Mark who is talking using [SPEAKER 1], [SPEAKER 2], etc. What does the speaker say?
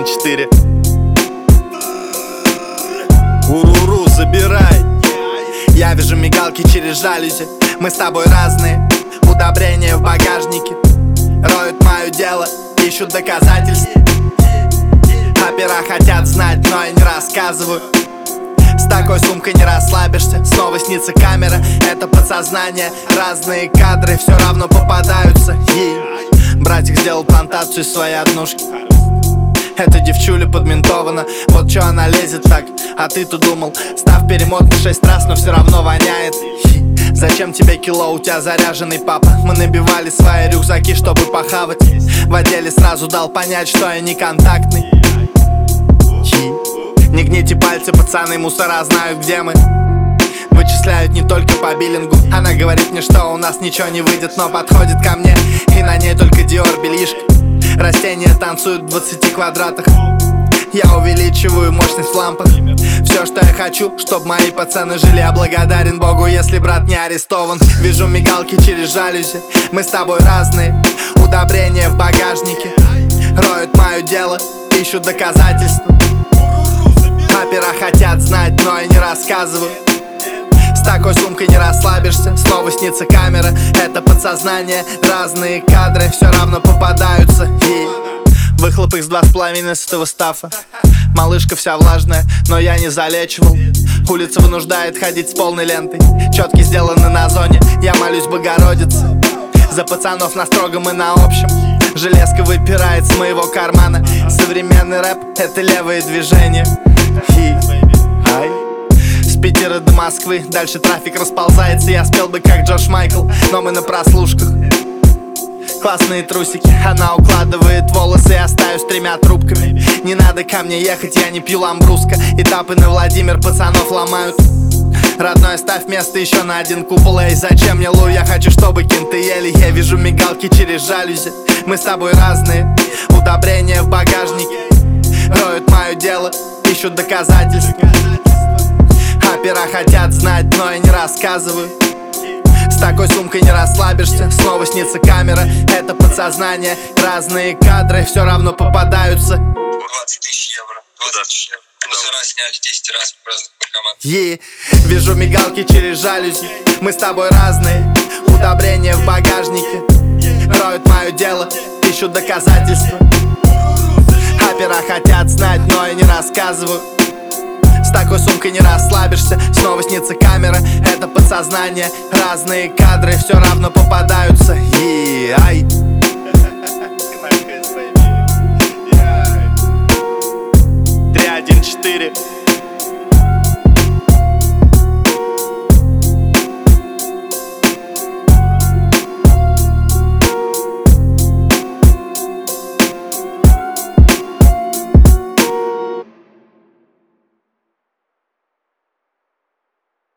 [SPEAKER 1] 314. Уруру, забирай. Я вижу мигалки через жалюзи. Мы с тобой разные. Удобрения в багажнике роют мое дело, ищут доказательств. Опера хотят знать, но я не рассказываю. С такой сумкой не расслабишься. Снова снится камера, это подсознание. Разные кадры все равно попадаются. Братик сделал плантацию из своей однушки. Эта девчуля подментована. Вот чё она лезет так, а ты-то думал. Став перемотан 6 раз, но все равно воняет. Зачем тебе кило, у тебя заряженный папа? Мы набивали свои рюкзаки, чтобы похавать. В отделе сразу дал понять, что я не контактный. Не гните пальцы, пацаны, мусора знают, где мы. Вычисляют не только по биллингу. Она говорит мне, что у нас ничего не выйдет, но подходит ко мне, и на ней только Dior бельишко. Растения танцуют в 20 квадратах. Я увеличиваю мощность в лампах. Все, что я хочу, чтоб мои пацаны жили. Я благодарен Богу, если брат не арестован. Вижу мигалки через жалюзи. Мы с тобой разные. Удобрения в багажнике роют мое дело, ищут доказательства. Опера хотят знать, но я не рассказываю. С такой сумкой не расслабишься. Снова снится камера, это подсознание. Разные кадры все равно попадаются. Выхлоп их с 2,5 с этого стафа. Малышка вся влажная, но я не залечивал. Улица вынуждает ходить с полной лентой. Четки сделаны на зоне, я молюсь Богородице. За пацанов на строгом и на общем. Железка выпирает с моего кармана. Современный рэп — это левые движения. С Питера до Москвы, дальше трафик расползается. Я спел бы как Джордж Майкл, но мы на прослушках. Классные трусики, она укладывает волосы, я стою с 3 трубками. Не надо ко мне ехать, я не пью ламбруско. Этапы на Владимир пацанов ломают. Родной, ставь место еще на 1 купол. Эй, зачем мне лу, я хочу, чтобы кенты ели. Я вижу мигалки через жалюзи. Мы с тобой разные. Удобрения в багажнике роют мое дело, ищут доказательства. Опера хотят знать, но я не рассказываю. С такой сумкой не расслабишься. Снова снится камера, это подсознание. Разные кадры все равно попадаются.
[SPEAKER 2] 20 тысяч евро. 20 тысяч евро. Мусора сняли 10 раз в разных банкоматах.
[SPEAKER 1] Вижу мигалки через жалюзи. Мы с тобой разные. Удобрения в багажнике роют мое дело, ищут доказательства. Опера хотят знать, но я не рассказываю. С такой сумкой не расслабишься. Снова снится камера, это подсознание. Разные кадры все равно попадаются. 314.